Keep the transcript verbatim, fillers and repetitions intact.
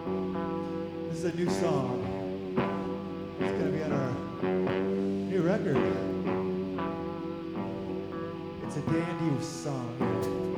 This is a new song. It's gonna be on our new record. It's a dandy song.